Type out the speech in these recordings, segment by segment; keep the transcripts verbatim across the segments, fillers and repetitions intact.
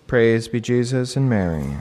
Praise be Jesus and Mary.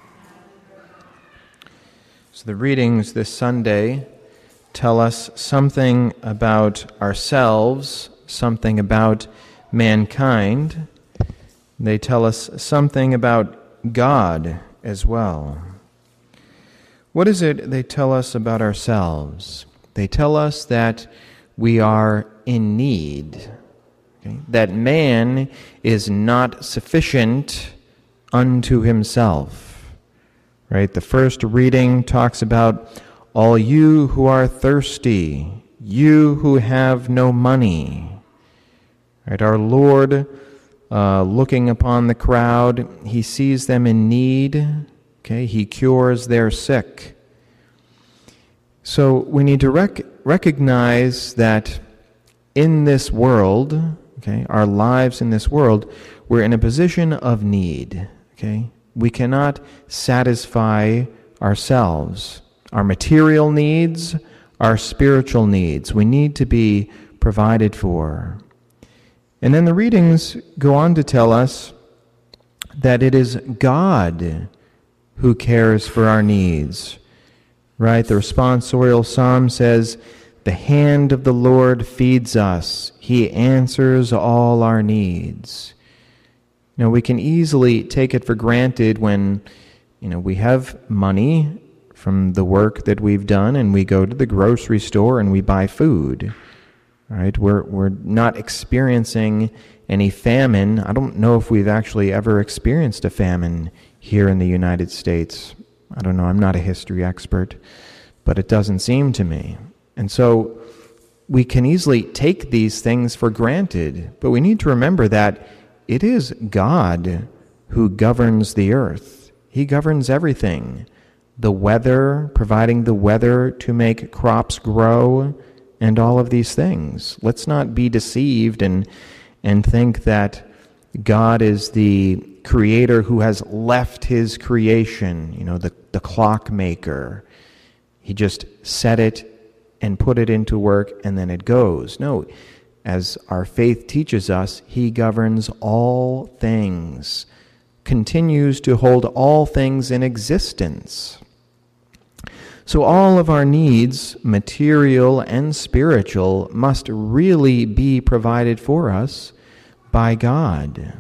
So the readings this Sunday tell us something about ourselves, something about mankind. They tell us something about God as well. What is it they tell us about ourselves? They tell us that we are in need, okay? That man is not sufficient unto himself. Right? The first reading talks about all you who are thirsty, you who have no money. Right? Our Lord, uh, looking upon the crowd, he sees them in need. Okay, he cures their sick. So we need to rec- recognize that in this world, okay, our lives in this world, we're in a position of need. Okay, we cannot satisfy ourselves, our material needs, our spiritual needs. We need to be provided for. And then the readings go on to tell us that it is God who cares for our needs. Right? The responsorial psalm says, "The hand of the Lord feeds us. He answers all our needs." Now, we can easily take it for granted when, you know, we have money from the work that we've done and we go to the grocery store and we buy food. Right? We're we're not experiencing any famine. I don't know if we've actually ever experienced a famine here in the United States. I don't know, I'm not a history expert, but it doesn't seem to me. And so we can easily take these things for granted, but we need to remember that it is God who governs the earth. He governs everything. The weather, providing the weather to make crops grow, and all of these things. Let's not be deceived and and think that God is the creator who has left his creation, you know, the, the clockmaker. He just set it and put it into work and then it goes. No, as our faith teaches us, he governs all things, continues to hold all things in existence. So all of our needs, material and spiritual, must really be provided for us by God.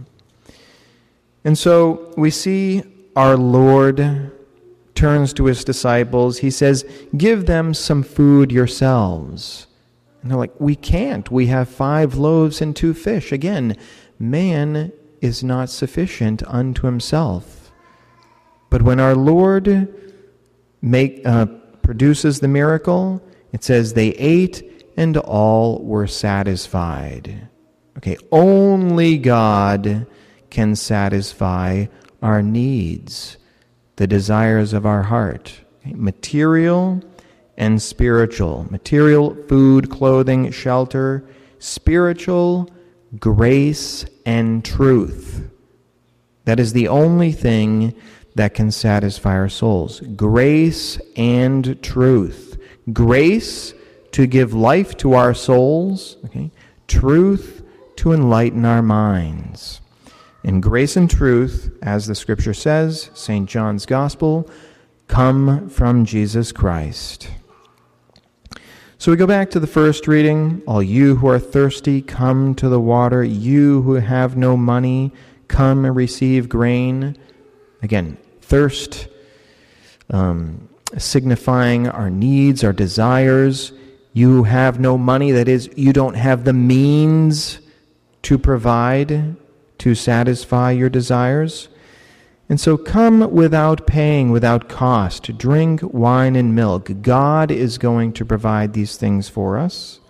And so we see our Lord turns to his disciples. He says, "Give them some food yourselves." And they're like, "We can't. We have five loaves and two fish." Again, man is not sufficient unto himself. But when our Lord make uh, produces the miracle, it says they ate and all were satisfied. Okay, only God can satisfy our needs, the desires of our heart, okay? Material and spiritual. Material, food, clothing, shelter. Spiritual, grace and truth. That is the only thing that can satisfy our souls. Grace and truth. Grace to give life to our souls. Okay? Truth to enlighten our minds. And grace and truth, as the Scripture says, Saint John's Gospel, come from Jesus Christ. So we go back to the first reading. All you who are thirsty, come to the water. You who have no money, come and receive grain. Again, thirst, um, signifying our needs, our desires. You have no money, that is, you don't have the means to provide, to satisfy your desires. And so come without paying, without cost. Drink wine and milk. God is going to provide these things for us.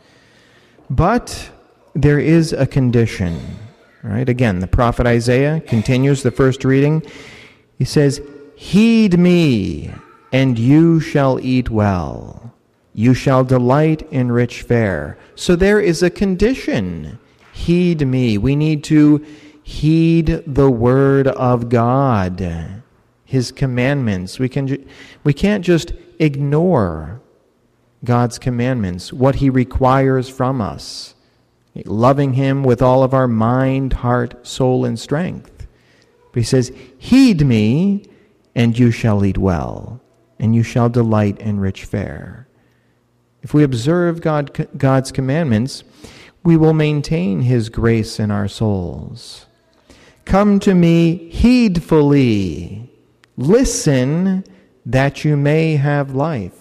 But there is a condition. Right? Again, the prophet Isaiah continues the first reading. He says, "Heed me, and you shall eat well. You shall delight in rich fare." So there is a condition. Heed me. We need to heed the word of God, his commandments. We can we can't just ignore God's commandments, what he requires from us. Loving him with all of our mind, heart, soul, and strength. But he says, heed me, and you shall eat well, and you shall delight in rich fare. If we observe God, God's commandments, we will maintain his grace in our souls. Come to me heedfully. Listen that you may have life.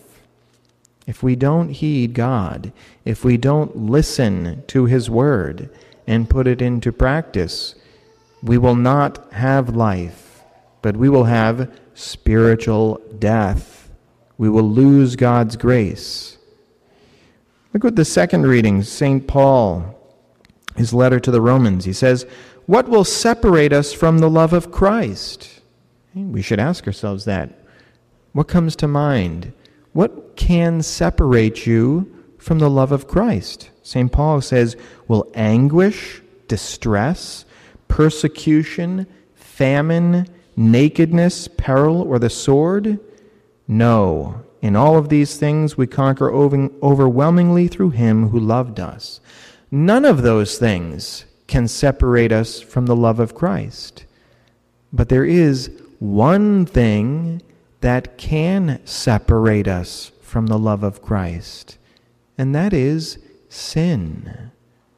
If we don't heed God, if we don't listen to his word and put it into practice, we will not have life, but we will have spiritual death. We will lose God's grace. Look at the second reading, Saint Paul, his letter to the Romans. He says, what will separate us from the love of Christ? We should ask ourselves that. What comes to mind? What can separate you from the love of Christ? Saint Paul says, will anguish, distress, persecution, famine, nakedness, peril, or the sword? No. In all of these things we conquer overwhelmingly through him who loved us. None of those things can separate us from the love of Christ. But there is one thing that can separate us from the love of Christ, and that is sin.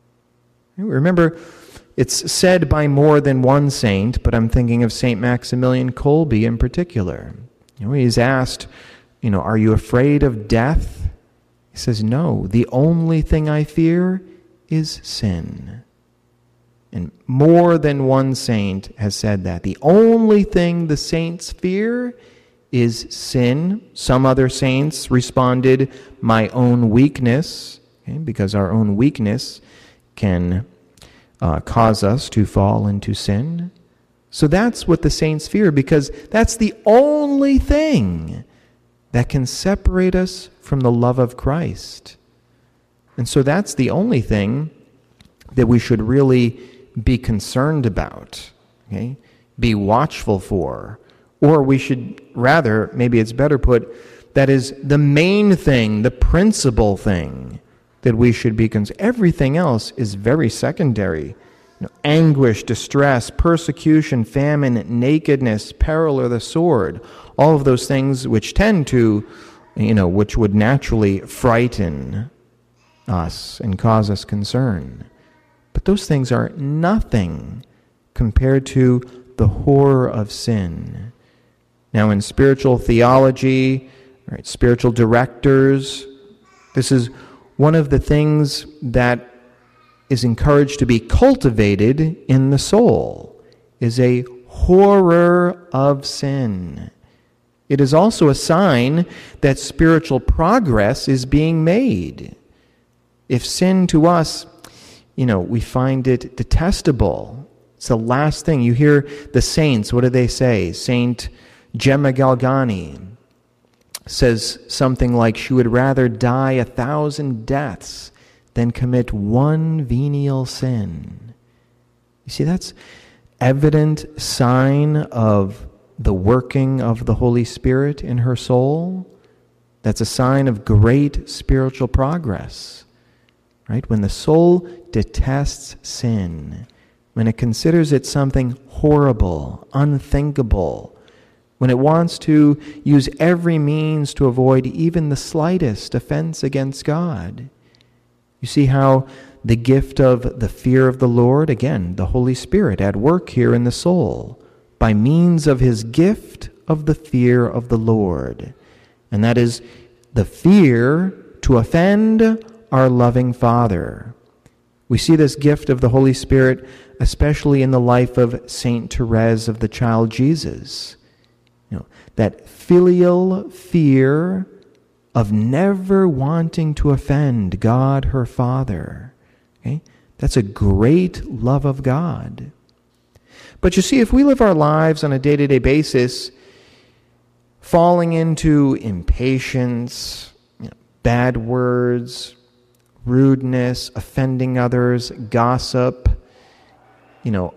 Remember, it's said by more than one saint, but I'm thinking of Saint Maximilian Kolbe in particular. You know, he's asked, you know, are you afraid of death? He says, no, the only thing I fear is sin. And more than one saint has said that. The only thing the saints fear is sin. Some other saints responded, my own weakness, okay, because our own weakness can uh, cause us to fall into sin. So that's what the saints fear, because that's the only thing that can separate us from the love of Christ. And so that's the only thing that we should really be concerned about, okay? Be watchful for. Or we should rather, maybe it's better put, that is the main thing, the principal thing that we should be concerned. Everything else is very secondary. You know, anguish, distress, persecution, famine, nakedness, peril, or the sword. All of those things which tend to, you know, which would naturally frighten us and cause us concern. But those things are nothing compared to the horror of sin. Now, in spiritual theology, right, spiritual directors, this is one of the things that is encouraged to be cultivated in the soul, is a horror of sin. It is also a sign that spiritual progress is being made. If sin to us, you know, we find it detestable, it's the last thing. You hear the saints, what do they say? Saint Gemma Galgani says something like she would rather die a thousand deaths than commit one venial sin. You see, that's evident sign of the working of the Holy Spirit in her soul. That's a sign of great spiritual progress, right? When the soul detests sin, when it considers it something horrible, unthinkable, when it wants to use every means to avoid even the slightest offense against God. You see how the gift of the fear of the Lord, again, the Holy Spirit at work here in the soul, by means of his gift of the fear of the Lord. And that is the fear to offend our loving Father. We see this gift of the Holy Spirit especially in the life of Saint Therese of the Child Jesus. You know, that filial fear of never wanting to offend God, her Father. Okay? That's a great love of God. But you see, if we live our lives on a day-to-day basis, falling into impatience, you know, bad words, rudeness, offending others, gossip, you know,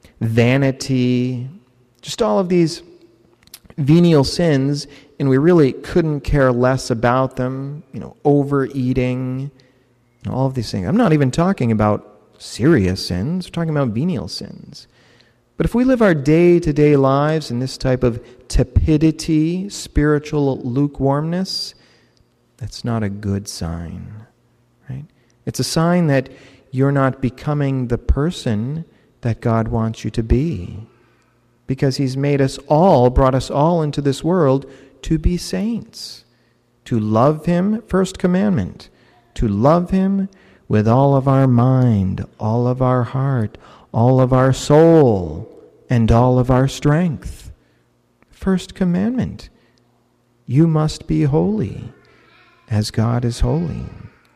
vanity, just all of these venial sins, and we really couldn't care less about them, you know, overeating, and all of these things. I'm not even talking about serious sins, we're talking about venial sins. But if we live our day-to-day lives in this type of tepidity, spiritual lukewarmness, that's not a good sign, right? It's a sign that you're not becoming the person that God wants you to be, because he's made us all, brought us all into this world to be saints, to love him, first commandment, to love him with all of our mind, all of our heart, all of our soul, and all of our strength. First commandment, you must be holy as God is holy.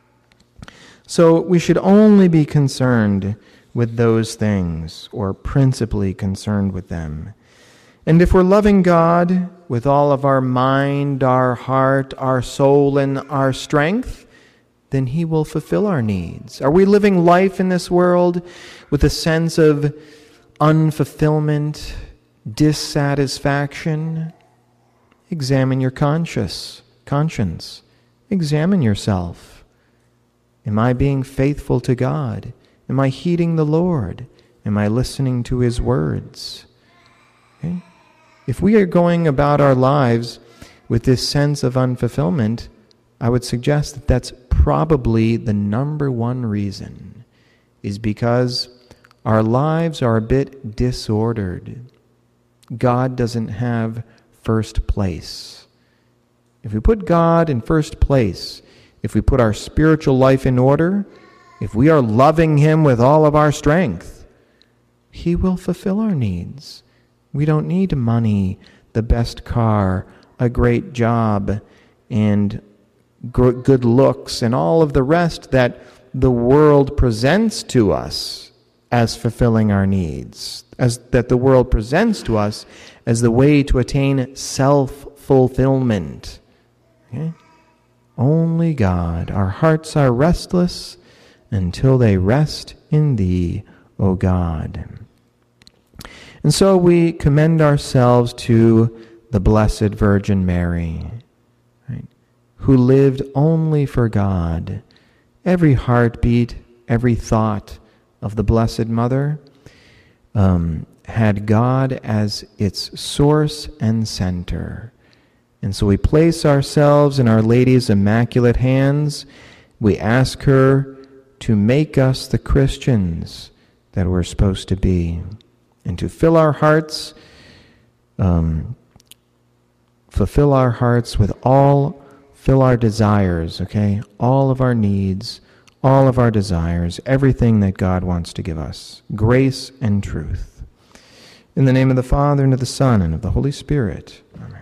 So we should only be concerned with those things, or principally concerned with them. And if we're loving God with all of our mind, our heart, our soul, and our strength, then he will fulfill our needs. Are we living life in this world with a sense of unfulfillment, dissatisfaction? Examine your conscience. Conscience. Examine yourself. Am I being faithful to God? Am I heeding the Lord? Am I listening to his words? Okay? If we are going about our lives with this sense of unfulfillment, I would suggest that that's probably the number one reason, is because our lives are a bit disordered. God doesn't have first place. If we put God in first place, if we put our spiritual life in order, if we are loving him with all of our strength, he will fulfill our needs. We don't need money, the best car, a great job, and good looks, and all of the rest that the world presents to us as fulfilling our needs, as that the world presents to us as the way to attain self-fulfillment. Okay? Only God. Our hearts are restless until they rest in thee, O God. And so we commend ourselves to the Blessed Virgin Mary, right, who lived only for God. Every heartbeat, every thought of the Blessed Mother um, had God as its source and center. And so we place ourselves in Our Lady's immaculate hands. We ask her to make us the Christians that we're supposed to be, and to fill our hearts, um, fulfill our hearts with all, fill our desires, okay? All of our needs, all of our desires, everything that God wants to give us, grace and truth. In the name of the Father, and of the Son, and of the Holy Spirit. Amen.